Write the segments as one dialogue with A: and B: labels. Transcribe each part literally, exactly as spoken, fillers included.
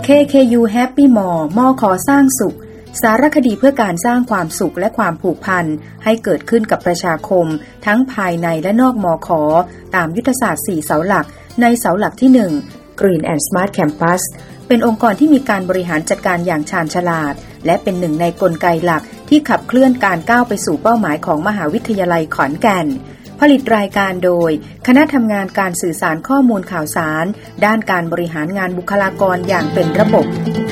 A: เค เค ยู Happy Mall มอขอสร้างสุขสารคดีเพื่อการสร้างความสุขและความผูกพันให้เกิดขึ้นกับประชาคมทั้งภายในและนอกมอขอตามยุทธศาสตร์สี่เสาหลักในเสาหลักที่หนึ่ง Green and Smart Campus เป็นองค์กรที่มีการบริหารจัดการอย่างชาญฉลาดและเป็นหนึ่งในกลไกหลักที่ขับเคลื่อนการก้าวไปสู่เป้าหมายของมหาวิทยาลัยขอนแก่นผลิตรายการโดยคณะทำงานการสื่อสารข้อมูลข่าวสารด้านการบริหารงานบุคลากรอย่างเป็นระบบ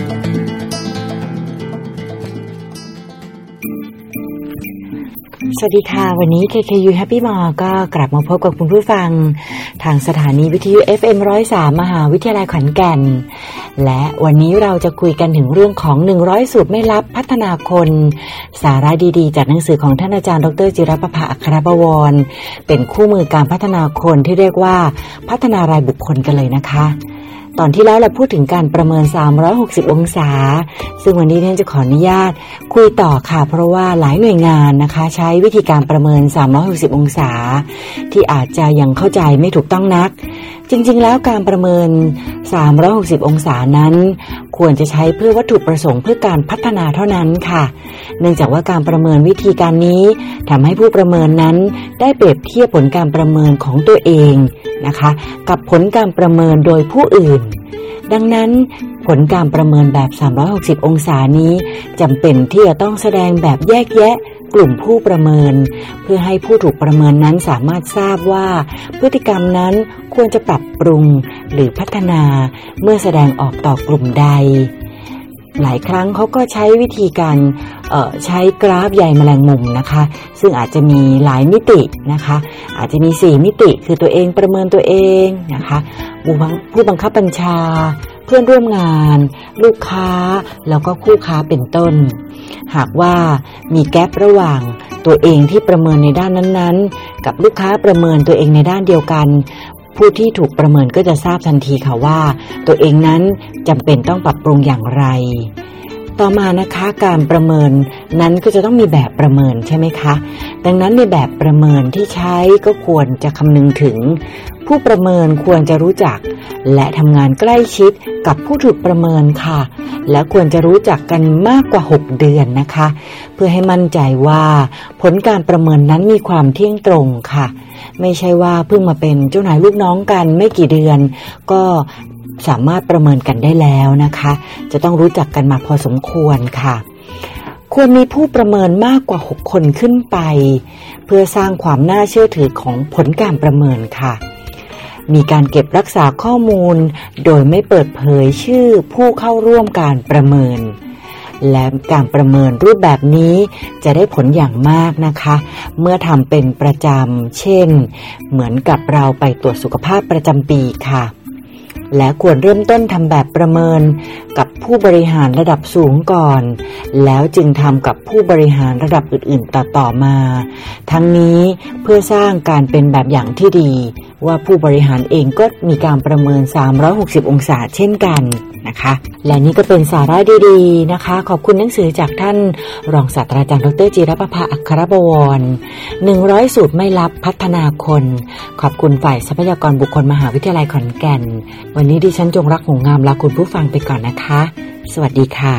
B: สวัสดีค่ะวันนี้ เค เค ยู Happy Mall ก็กลับมาพบกับคุณผู้ฟังทางสถานีวิทยุ เอฟ เอ็ม หนึ่งร้อยสาม มหาวิทยาลัยขอนแก่นและวันนี้เราจะคุยกันถึงเรื่องของหนึ่งร้อยสูตรไม่ลับพัฒนาคนสาระดีๆจากหนังสือของท่านอาจารย์ดรจิรประภาอัครบวรเป็นคู่มือการพัฒนาคนที่เรียกว่าพัฒนารายบุคคลกันเลยนะคะตอนที่แล้วเราพูดถึงการประเมินสามร้อยหกสิบองศาซึ่งวันนี้ท่านจะขออนุญาตคุยต่อค่ะเพราะว่าหลายหน่วยงานนะคะใช้วิธีการประเมินสามร้อยหกสิบองศาที่อาจจะยังเข้าใจไม่ถูกต้องนักจริงๆแล้วการประเมินสามร้อยหกสิบองศานั้นควรจะใช้เพื่อวัตถุประสงค์เพื่อการพัฒนาเท่านั้นค่ะเนื่องจากว่าการประเมินวิธีการนี้ทำให้ผู้ประเมินนั้นได้เปรียบเทียบผลการประเมินของตัวเองนะคะกับผลการประเมินโดยผู้อื่นดังนั้นผลการประเมินแบบสามร้อยหกสิบองศานี้จำเป็นที่จะต้องแสดงแบบแยกแยะกลุ่มผู้ประเมินเพื่อให้ผู้ถูกประเมินนั้นสามารถทราบว่าพฤติกรรมนั้นควรจะปรับปรุงหรือพัฒนาเมื่อแสดงออกต่อกลุ่มใดหลายครั้งเขาก็ใช้วิธีการเอ่อใช้กราฟใยแมลงมุมนะคะซึ่งอาจจะมีหลายมิตินะคะอาจจะมีสี่มิติคือตัวเองประเมินตัวเองนะคะผู้บังคับบัญชาเพื่อนร่วมงานลูกค้าแล้วก็คู่ค้าเป็นต้นหากว่ามีแกประหว่างตัวเองที่ประเมินในด้านนั้นๆกับลูกค้าประเมินตัวเองในด้านเดียวกันผู้ที่ถูกประเมินก็จะทราบทันทีค่ะว่าตัวเองนั้นจำเป็นต้องปรับปรุงอย่างไรต่อมานะคะการประเมินนั้นก็จะต้องมีแบบประเมินใช่ไหมคะดังนั้นในแบบประเมินที่ใช้ก็ควรจะคำนึงถึงผู้ประเมินควรจะรู้จักและทำงานใกล้ชิดกับผู้ถูกประเมินค่ะและควรจะรู้จักกันมากกว่าหกเดือนนะคะเพื่อให้มั่นใจว่าผลการประเมินนั้นมีความเที่ยงตรงค่ะไม่ใช่ว่าเพิ่งมาเป็นเจ้านายลูกน้องกันไม่กี่เดือนก็สามารถประเมินกันได้แล้วนะคะจะต้องรู้จักกันมาพอสมควรค่ะควรมีผู้ประเมินมากกว่าหกคนขึ้นไปเพื่อสร้างความน่าเชื่อถือของผลการประเมินค่ะมีการเก็บรักษาข้อมูลโดยไม่เปิดเผยชื่อผู้เข้าร่วมการประเมินและการประเมินรูปแบบนี้จะได้ผลอย่างมากนะคะเมื่อทำเป็นประจำเช่นเหมือนกับเราไปตรวจสุขภาพประจำปีค่ะและควรเริ่มต้นทำแบบประเมินกับผู้บริหารระดับสูงก่อนแล้วจึงทำกับผู้บริหารระดับอื่นๆต่อๆมาทั้งนี้เพื่อสร้างการเป็นแบบอย่างที่ดีว่าผู้บริหารเองก็มีการประเมินสามร้อยหกสิบองศาเช่นกันนะคะและนี่ก็เป็นสาระดีๆนะคะขอบคุณหนังสือจากท่านรองศาสตราจารย์ดรจิรประภาอัครบวรหนึ่งร้อยสูตรไม่ลับพัฒนาคนขอบคุณฝ่ายทรัพยากรบุคคลมหาวิทยาลัยขอนแก่นวันนี้ดิฉันจงรักหงส์งามลาคุณผู้ฟังไปก่อนนะคะสวัสดีค่ะ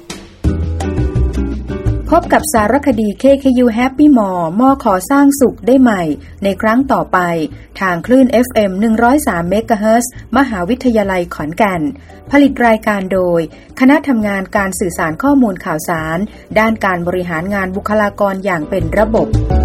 A: พบกับสารคดี เค เค ยู Happy Mall มอขอสร้างสุขได้ใหม่ในครั้งต่อไปทางคลื่น เอฟ เอ็ม หนึ่งร้อยสาม เมกะเฮิรตซ์ มหาวิทยาลัยขอนแก่นผลิตรายการโดยคณะทำงานการสื่อสารข้อมูลข่าวสารด้านการบริหารงานบุคลากรอย่างเป็นระบบ